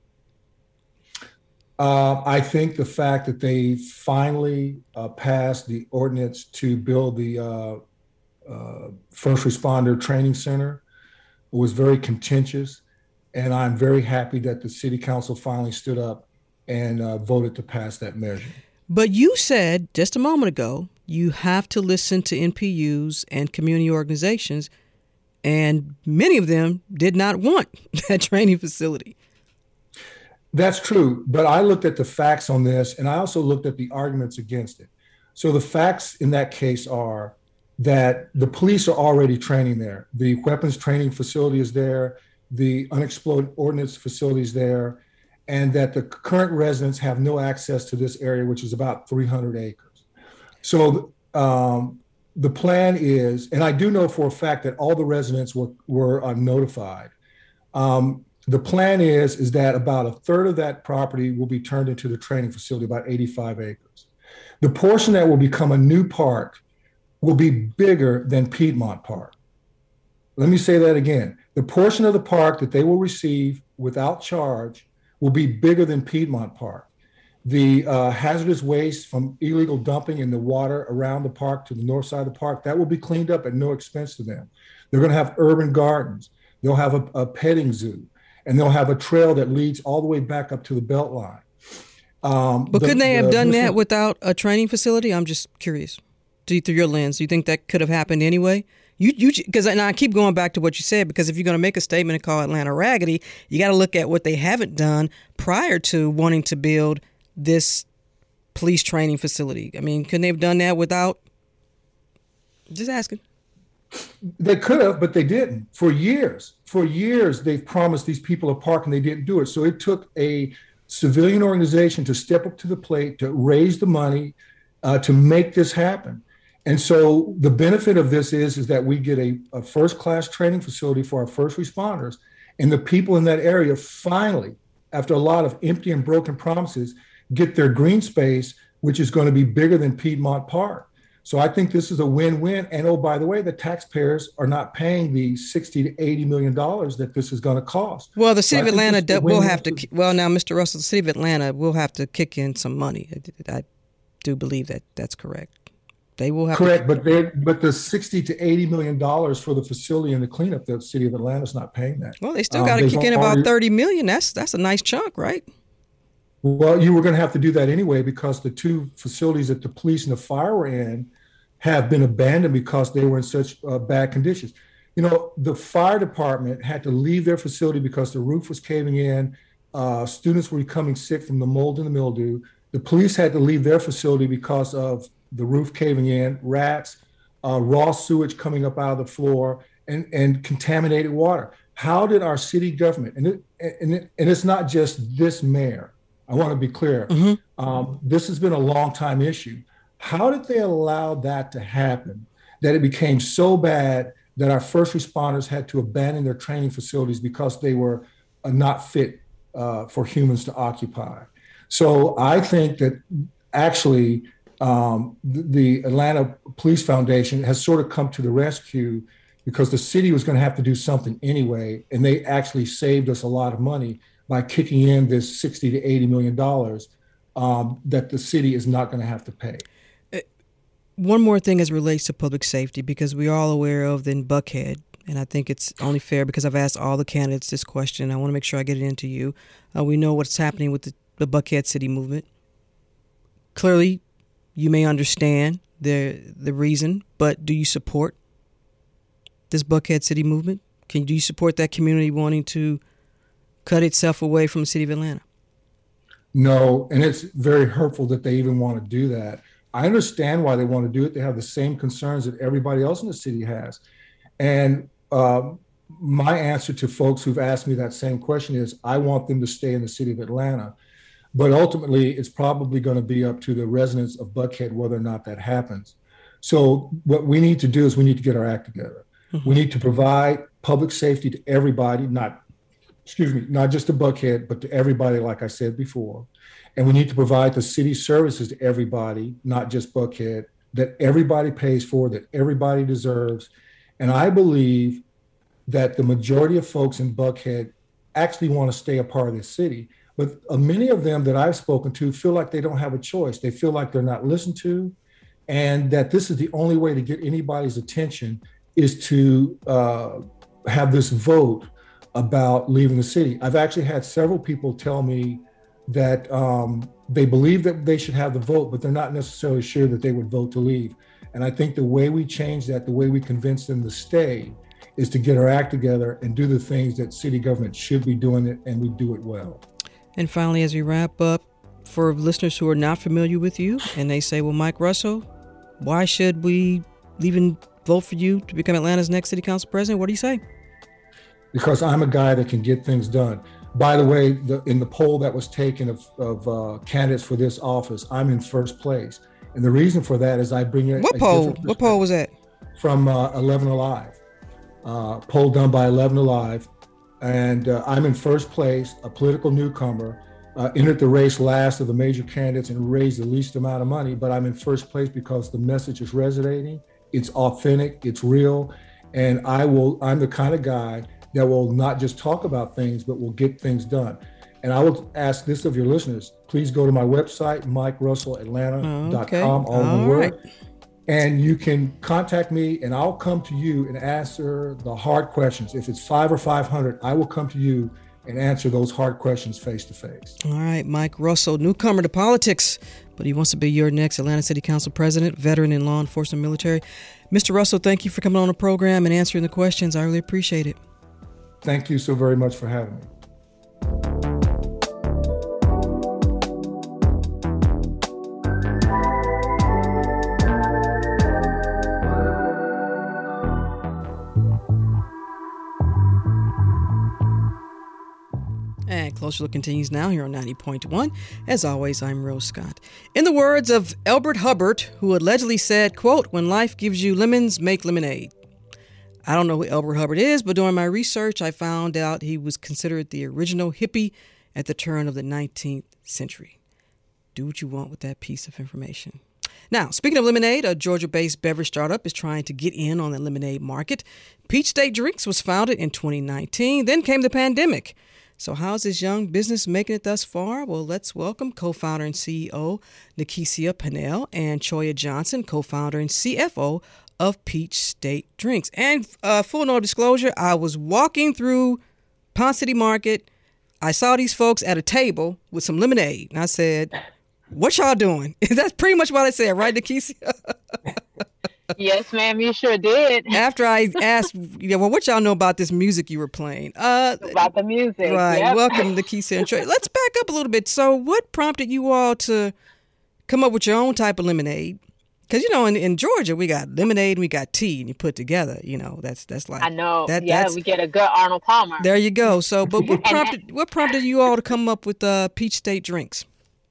Uh, I think the fact that they finally uh, passed the ordinance to build the uh, uh, First Responder Training Center was very contentious. And I'm very happy that the city council finally stood up and uh, voted to pass that measure. But you said just a moment ago, you have to listen to N P Us and community organizations, and many of them did not want that training facility. That's true. But I looked at the facts on this, and I also looked at the arguments against it. So the facts in that case are that the police are already training there. The weapons training facility is there. The unexploded ordnance facility is there, and that the current residents have no access to this area, which is about three hundred acres. So um, the plan is, and I do know for a fact that all the residents were, were uh, notified. Um, the plan is, is that about a third of that property will be turned into the training facility, about eighty-five acres. The portion that will become a new park will be bigger than Piedmont Park. Let me say that again. The portion of the park that they will receive without charge will be bigger than Piedmont Park. The uh, hazardous waste from illegal dumping in the water around the park to the north side of the park, that will be cleaned up at no expense to them. They're going to have urban gardens. They'll have a, a petting zoo, and they'll have a trail that leads all the way back up to the Beltline. Um, but the, couldn't they have the, done the, that without a training facility? I'm just curious. Do you, through your lens, do you think that could have happened anyway? You, you, because and I keep going back to what you said, because if you're going to make a statement and call Atlanta raggedy, you got to look at what they haven't done prior to wanting to build this police training facility. I mean, couldn't they have done that without? Just asking. They could have, but they didn't. For years, for years, they've promised these people a park and they didn't do it. So it took a civilian organization to step up to the plate, to raise the money, uh, to make this happen. And so the benefit of this is, is that we get a, a first-class training facility for our first responders, and the people in that area finally, after a lot of empty and broken promises, get their green space, which is going to be bigger than Piedmont Park. So I think this is a win-win. And oh, by the way, the taxpayers are not paying the sixty to eighty million dollars that this is going to cost. Well, the city so of Atlanta do, will have to. to. Well, now, Mister Russell, the city of Atlanta will have to kick in some money. I, I do believe that that's correct. They will have correct, to, but they but the sixty to eighty million dollars for the facility and the cleanup, the city of Atlanta is not paying that. Well, they still got to um, kick in about thirty million. That's that's a nice chunk, right? Well, you were going to have to do that anyway, because the two facilities that the police and the fire were in have been abandoned because they were in such uh, bad conditions. You know, the fire department had to leave their facility because the roof was caving in. Uh, students were becoming sick from the mold and the mildew. The police had to leave their facility because of the roof caving in, rats, uh, raw sewage coming up out of the floor, and, and contaminated water. How did our city government, and, it, and, it, and it's not just this mayor, I want to be clear, mm-hmm. um, this has been a long time issue. How did they allow that to happen, that it became so bad that our first responders had to abandon their training facilities because they were uh, not fit uh, for humans to occupy? So I think that actually um, the, the Atlanta Police Foundation has sort of come to the rescue, because the city was going to have to do something anyway, and they actually saved us a lot of money by kicking in this sixty to eighty million dollars um, that the city is not going to have to pay. One more thing as it relates to public safety, because we're all aware of the Buckhead, and I think it's only fair because I've asked all the candidates this question. I want to make sure I get it into you. Uh, we know what's happening with the, the Buckhead City movement. Clearly, you may understand the the reason, but do you support this Buckhead City movement? Can do you support that community wanting to cut itself away from the city of Atlanta? No, and it's very hurtful that they even want to do that. I understand why they want to do it. They have the same concerns that everybody else in the city has. And uh, my answer to folks who've asked me that same question is, I want them to stay in the city of Atlanta. But ultimately, it's probably going to be up to the residents of Buckhead whether or not that happens. So what we need to do is we need to get our act together. Mm-hmm. We need to provide public safety to everybody, not excuse me, not just to Buckhead, but to everybody, like I said before. And we need to provide the city services to everybody, not just Buckhead, that everybody pays for, that everybody deserves. And I believe that the majority of folks in Buckhead actually want to stay a part of this city. But uh, many of them that I've spoken to feel like they don't have a choice. They feel like they're not listened to, and that this is the only way to get anybody's attention is to uh, have this vote about leaving the city. I've actually had several people tell me that um, they believe that they should have the vote, but they're not necessarily sure that they would vote to leave. And I think the way we change that, the way we convince them to stay, is to get our act together and do the things that city government should be doing it, and we do it well. And finally, as we wrap up, for listeners who are not familiar with you and they say, well, Mike Russell, why should we even vote for you to become Atlanta's next city council president? What do you say? Because I'm a guy that can get things done. By the way, the, in the poll that was taken of, of uh, candidates for this office, I'm in first place. And the reason for that is I bring in what poll? What poll was that? From uh, eleven Alive, uh, poll done by eleven Alive, and uh, I'm in first place, a political newcomer, uh, entered the race last of the major candidates and raised the least amount of money, but I'm in first place because the message is resonating, it's authentic, it's real, and I will. I'm the kind of guy that will not just talk about things, but will get things done. And I will ask this of your listeners, please go to my website, mike russell atlanta dot com, okay. all all one word. Right. And you can contact me and I'll come to you and answer the hard questions. If it's five or five hundred, I will come to you and answer those hard questions face to face. All right, Mike Russell, newcomer to politics, but he wants to be your next Atlanta City Council president, veteran in law enforcement, military. Mister Russell, thank you for coming on the program and answering the questions. I really appreciate it. Thank you so very much for having me. And Closer Look continues now here on ninety point one. As always, I'm Rose Scott. In the words of Elbert Hubbard, who allegedly said, quote, "When life gives you lemons, make lemonade." I don't know who Elbert Hubbard is, but during my research, I found out he was considered the original hippie at the turn of the nineteenth century. Do what you want with that piece of information. Now, speaking of lemonade, a Georgia-based beverage startup is trying to get in on the lemonade market. Peach State Drinks was founded in twenty nineteen. Then came the pandemic. So how's this young business making it thus far? Well, let's welcome co-founder and C E O Nakesia Pannell and Choya Johnson, co-founder and C F O of Peach State Drinks. And uh, full no disclosure, I was walking through Ponce City Market. I saw these folks at a table with some lemonade. And I said, what y'all doing? That's pretty much what I said, right, Nakesia? Yes, ma'am, you sure did. After I asked, yeah, well, what y'all know about this music you were playing? Uh, about the music, right. Yep. Welcome, Nakesia and Troy. Let's back up a little bit. So what prompted you all to come up with your own type of lemonade? Because, you know, in, in Georgia, we got lemonade and we got tea, and you put together, you know, that's that's like... I know. That, yeah, that's, we get a good Arnold Palmer. There you go. So, but what prompted what prompted you all to come up with uh, Peach State Drinks?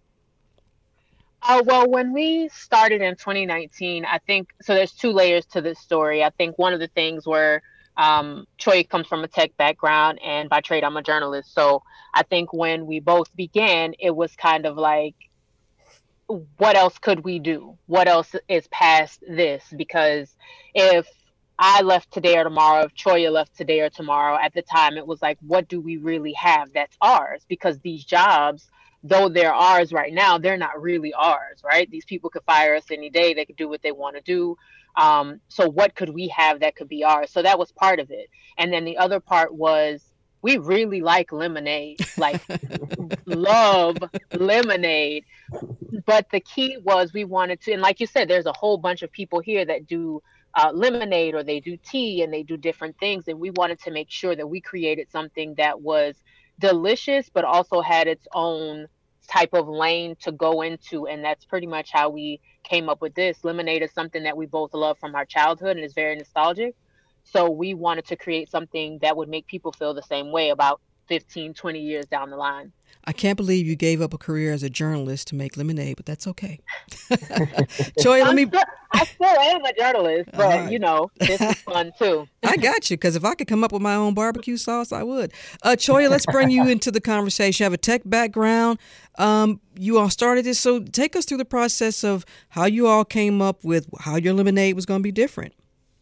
Uh, well, when we started in twenty nineteen, I think, so there's two layers to this story. I think one of the things where um, Troy comes from a tech background, and by trade, I'm a journalist. So I think when we both began, it was kind of like, what else could we do? What else is past this? Because if I left today or tomorrow, if Choya left today or tomorrow, at the time, it was like, what do we really have that's ours? Because these jobs, though they're ours right now, they're not really ours, right? These people could fire us any day. They could do what they want to do. Um, so what could we have that could be ours? So that was part of it. And then the other part was, we really like lemonade, like love lemonade. But the key was we wanted to, and like you said, there's a whole bunch of people here that do uh, lemonade, or they do tea, and they do different things. And we wanted to make sure that we created something that was delicious, but also had its own type of lane to go into. And that's pretty much how we came up with this. Lemonade is something that we both love from our childhood, and is very nostalgic. So we wanted to create something that would make people feel the same way about fifteen, twenty years down the line. I can't believe you gave up a career as a journalist to make lemonade, but that's okay. Choy, let me. Still, I still am a journalist, but right. you know, this is fun too. I got you, because if I could come up with my own barbecue sauce, I would. Uh, Choy, let's bring you into the conversation. You have a tech background. Um, you all started this, so take us through the process of how you all came up with how your lemonade was going to be different.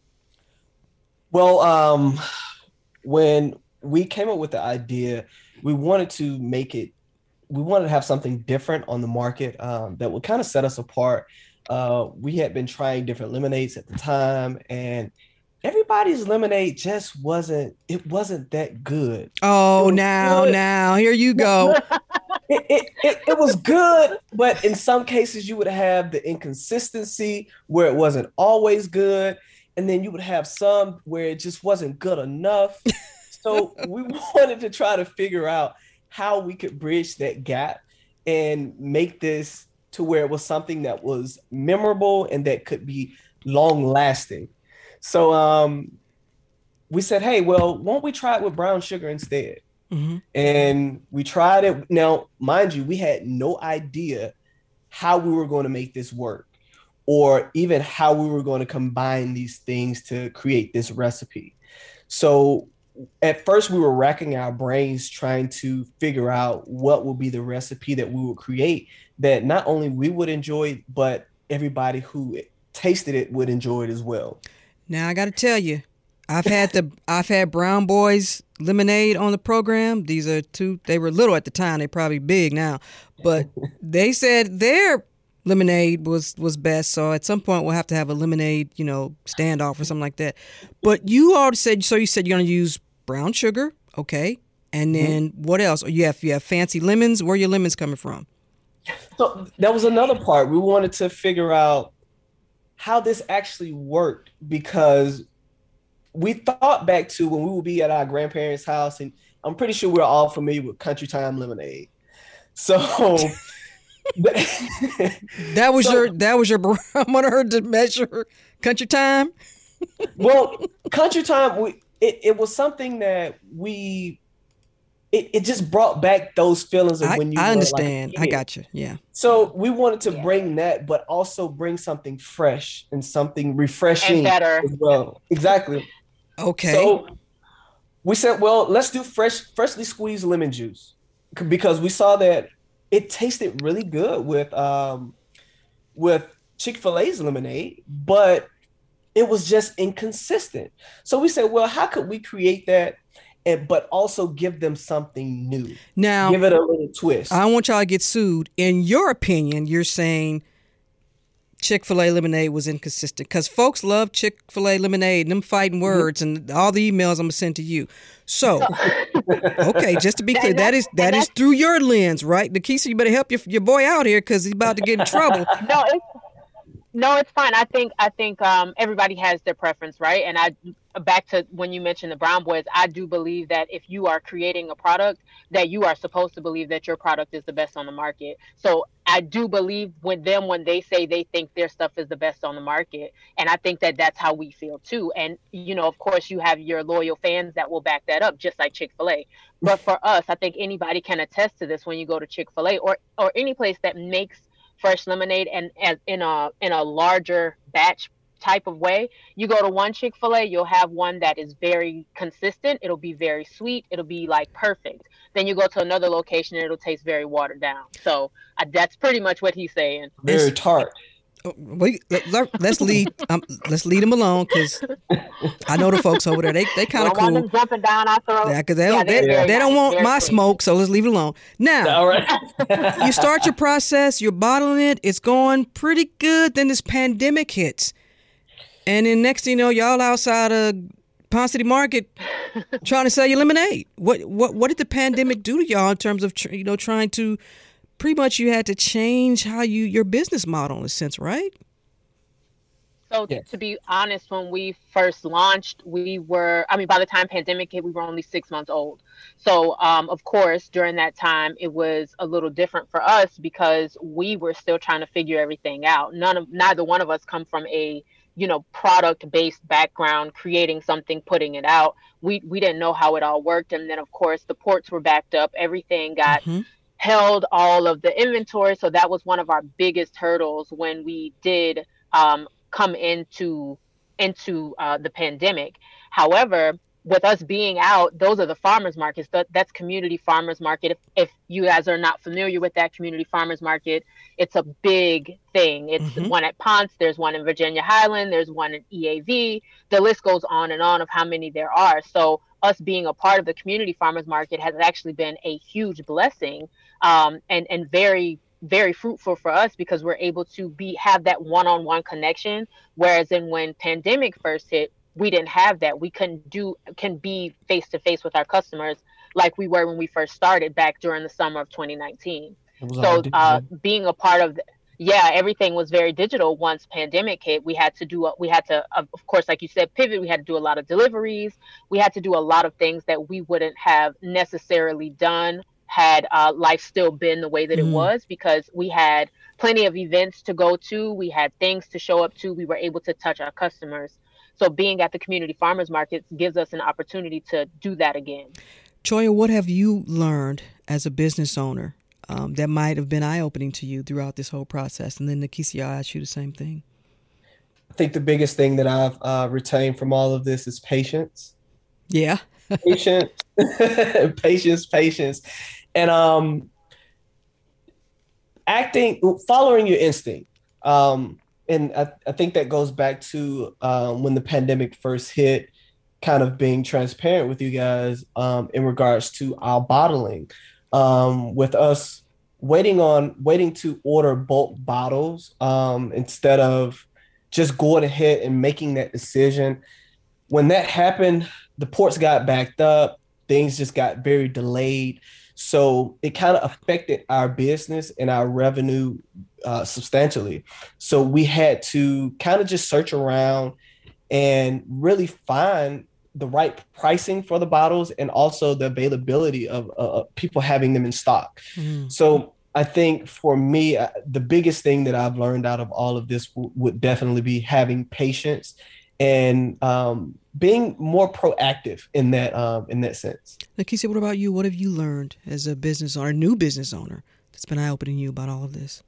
Well, um, when we came up with the idea, we wanted to make it, we wanted to have something different on the market um, that would kind of set us apart. Uh, we had been trying different lemonades at the time, and everybody's lemonade just wasn't, it wasn't that good. Oh, now, good. now, here you go. it, it, it, it was good, but in some cases you would have the inconsistency where it wasn't always good. And then you would have some where it just wasn't good enough. So we wanted to try to figure out how we could bridge that gap and make this to where it was something that was memorable and that could be long lasting. So um, we said, hey, well, why don't we try it with brown sugar instead? Mm-hmm. And we tried it. Now, mind you, we had no idea how we were going to make this work, or even how we were going to combine these things to create this recipe. So at first we were racking our brains trying to figure out what would be the recipe that we would create that not only we would enjoy, but everybody who tasted it would enjoy it as well. Now I got to tell you, I've had the I've had Brown Boys lemonade on the program. These are two, they were little at the time, they're probably big now, but they said their lemonade was was best, so at some point we'll have to have a lemonade, you know, standoff or something like that. But you already said, so you said you're going to use brown sugar, okay, and then mm-hmm. what else? You have you have fancy lemons. Where are your lemons coming from? So that was another part. We wanted to figure out how this actually worked, because we thought back to when we would be at our grandparents' house, and I'm pretty sure we're all familiar with Country Time lemonade. So that was so, your that was your I wanted her to measure Country Time. Well, Country Time, we, it, it was something that we it, it just brought back those feelings of I, when you I were understand. Like I got you. Yeah. So we wanted to bring that, but also bring something fresh and something refreshing and better as well. Exactly. Okay. So we said, well, let's do fresh, freshly squeezed lemon juice, because we saw that it tasted really good with um, with Chick-fil-A's lemonade, but it was just inconsistent. So we said, well, how could we create that, and but also give them something new? Now, give it a little twist. I don't want y'all to get sued. In your opinion, you're saying Chick-fil-A lemonade was inconsistent, because folks love Chick-fil-A lemonade and them fighting words mm-hmm. and all the emails I'm gonna send to you. So, okay, just to be clear, that is that is through your lens, right? Nikisa, you better help your your boy out here, because he's about to get in trouble. No, it's no, it's fine. I think I think um, everybody has their preference, right? And I back to when you mentioned the Brown Boys, I do believe that if you are creating a product, that you are supposed to believe that your product is the best on the market. So I do believe with them when they say they think their stuff is the best on the market. And I think that that's how we feel too. And, you know, of course, you have your loyal fans that will back that up, just like Chick-fil-A. But for us, I think anybody can attest to this when you go to Chick-fil-A or or any place that makes fresh lemonade and as in a in a larger batch type of way. You go to one Chick-fil-A, you'll have one that is very consistent. It'll be very sweet. It'll be like perfect. Then you go to another location and it'll taste very watered down. So uh, that's pretty much what he's saying. Very tart. We let, let's lead um, let's lead them alone, because I know the folks over there. They they kind of cool. Want them jumping down our throat. Yeah, because they don't yeah, they, they, they don't want they're my sweet. smoke. So let's leave it alone. Now, all right. You start your process. You're bottling it. It's going pretty good. Then this pandemic hits, and then next thing you know, y'all outside of Ponce City Market trying to sell your lemonade. What what what did the pandemic do to y'all in terms of you know trying to pretty much you had to change how you your business model in a sense, right? So yes. to be honest, when we first launched, we were, I mean, by the time pandemic hit, we were only six months old. So, um, of course, during that time, it was a little different for us because we were still trying to figure everything out. None of, neither one of us come from a you know, product-based background, creating something, putting it out. We we didn't know how it all worked. And then, of course, the ports were backed up. Everything got mm-hmm. held, all of the inventory. So that was one of our biggest hurdles when we did um, come into, into uh, the pandemic. However, with us being out, those are the farmers markets. That, that's community farmers market. If, if you guys are not familiar with that community farmers market, it's a big thing. It's mm-hmm. one at Ponce. There's one in Virginia Highland. There's one in E A V. The list goes on and on of how many there are. So us being a part of the community farmers market has actually been a huge blessing um, and, and very, very fruitful for us because we're able to be have that one-on-one connection. Whereas in when pandemic first hit, we didn't have that. We couldn't do, can be face to face with our customers like we were when we first started back during the summer of twenty nineteen. So uh, being a part of, the, yeah, everything was very digital once pandemic hit. We had to do, we had to, of course, like you said, pivot. We had to do a lot of deliveries. We had to do a lot of things that we wouldn't have necessarily done had uh, life still been the way that mm. it was, because we had plenty of events to go to. We had things to show up to. We were able to touch our customers. So being at the community farmers markets gives us an opportunity to do that again. Choya, what have you learned as a business owner um, that might have been eye-opening to you throughout this whole process? And then Nikisha, I'll ask you the same thing. I think the biggest thing that I've uh, retained from all of this is patience. Yeah. Patience, patience, patience. And um, acting, following your instinct. Um, And I, I think that goes back to um, when the pandemic first hit, kind of being transparent with you guys um, in regards to our bottling, um, with us waiting on waiting to order bulk bottles um, instead of just going ahead and making that decision. When that happened, the ports got backed up. Things just got very delayed. So it kind of affected our business and our revenue uh, substantially. So we had to kind of just search around and really find the right pricing for the bottles and also the availability of uh, people having them in stock. Mm. So I think for me, uh, the biggest thing that I've learned out of all of this w- would definitely be having patience and um, being more proactive in that um, in that sense. Nikisha, what about you? What have you learned as a business owner, a new business owner, that's been eye-opening you about all of this?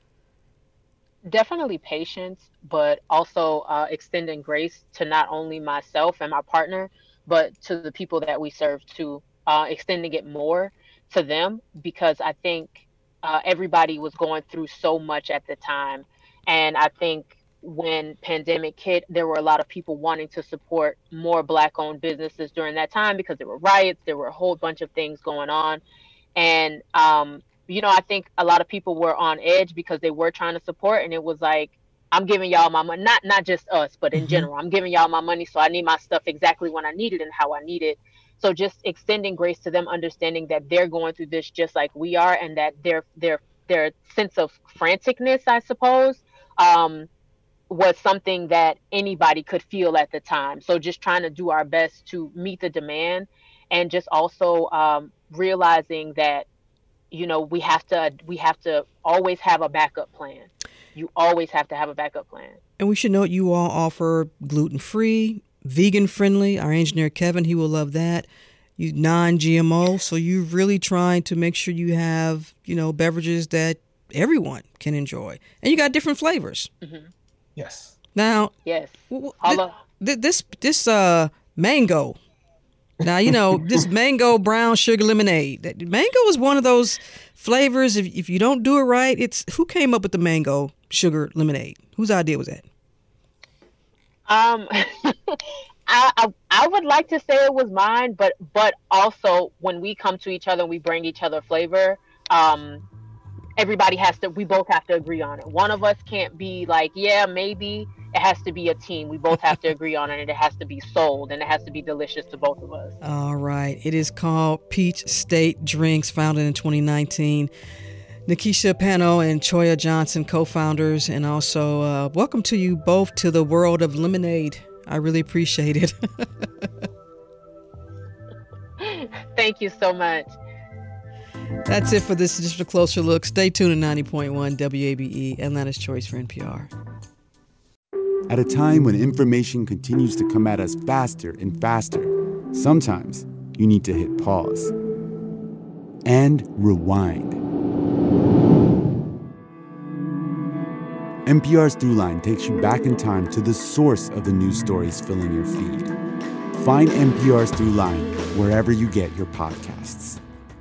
Definitely patience, but also uh, extending grace to not only myself and my partner, but to the people that we serve too, uh, extending it more to them, because I think uh, everybody was going through so much at the time. And I think when pandemic hit, there were a lot of people wanting to support more Black-owned businesses during that time because there were riots, there were a whole bunch of things going on. And, um, you know, I think a lot of people were on edge because they were trying to support, and it was like, I'm giving y'all my money, not not just us, but in mm-hmm. general, I'm giving y'all my money, so I need my stuff exactly when I need it and how I need it. So just extending grace to them, understanding that they're going through this just like we are, and that their their their sense of franticness, I suppose, um, was something that anybody could feel at the time. So just trying to do our best to meet the demand, and just also um, realizing that, you know, we have to we have to always have a backup plan. You always have to have a backup plan. And we should note you all offer gluten-free, vegan-friendly. Our engineer, Kevin, he will love that. You non-G M O. So you're really trying to make sure you have, you know, beverages that everyone can enjoy. And you got different flavors. Mm-hmm. Yes. Now, yes. W- th- th- this this uh mango. Now, you know, this mango brown sugar lemonade. That mango is one of those flavors. If if you don't do it right, it's who came up with the mango sugar lemonade? Whose idea was that? Um, I, I I would like to say it was mine, but but also when we come to each other, we bring each other flavor. Um, everybody has to. We both have to agree on it. One of us can't be like, yeah, maybe. It has to be a team. We both have to agree on it, and it has to be sold, and it has to be delicious to both of us. All right. It is called Peach State Drinks, founded in twenty nineteen. Nikisha Pano and Choya Johnson, co-founders, and also uh, welcome to you both to the world of lemonade. I really appreciate it. Thank you so much. That's it for this Just a Closer Look. Stay tuned to ninety point one W A B E, Atlanta's Choice for N P R. At a time when information continues to come at us faster and faster, sometimes you need to hit pause and rewind. N P R's Throughline takes you back in time to the source of the news stories filling your feed. Find N P R's Throughline wherever you get your podcasts.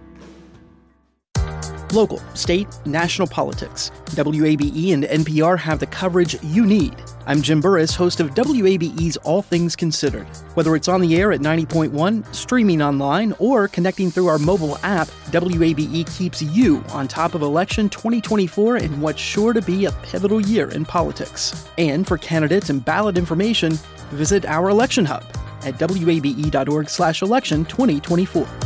Local, state, national politics. W A B E and N P R have the coverage you need. I'm Jim Burris, host of W A B E's All Things Considered. Whether it's on the air at ninety point one, streaming online, or connecting through our mobile app, W A B E keeps you on top of election twenty twenty-four in what's sure to be a pivotal year in politics. And for candidates and ballot information, visit our election hub at W A B E dot org slash election twenty twenty-four.